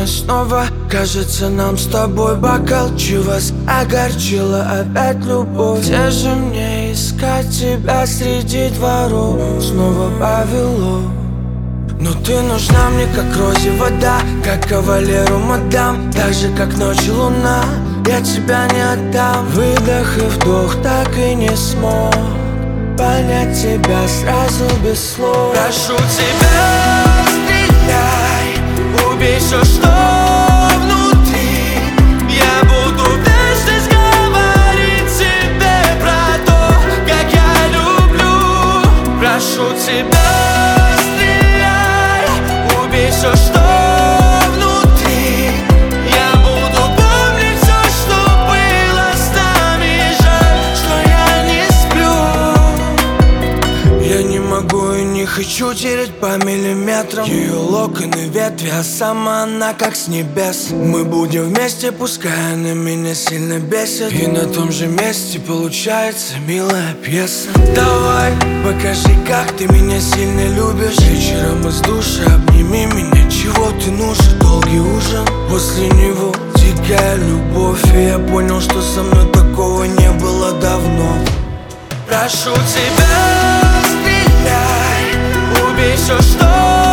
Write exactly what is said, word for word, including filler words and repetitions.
вновь снова. Кажется, нам с тобой бокал чивас огорчила опять любовь. Где же мне искать тебя среди дворов? Снова повело. Но ты нужна мне, как розе вода, как кавалеру мадам. Так же, как ночью луна, я тебя не отдам. Выдох и вдох, так и не смог понять тебя сразу без слов. Прошу тебя, стреляй, убей все, что внутри. Я буду вечно говорить тебе про то, как я люблю. Прошу тебя, все, что внутри. Я буду помнить все, что было с нами. Жаль, что я не сплю. Я не могу и не хочу терять по миллиметрам ее локоны, ветви, а сама она как с небес. Мы будем вместе, пускай она меня сильно бесит. И на том же месте получается милая пьеса. Давай, покажи, как ты меня сильно любишь. Вечером из душа обними меня. Чего ты нужен? Долгий ужин, после него дикая любовь. И я понял, что со мной такого не было давно. Прошу тебя, стреляй, убей все, что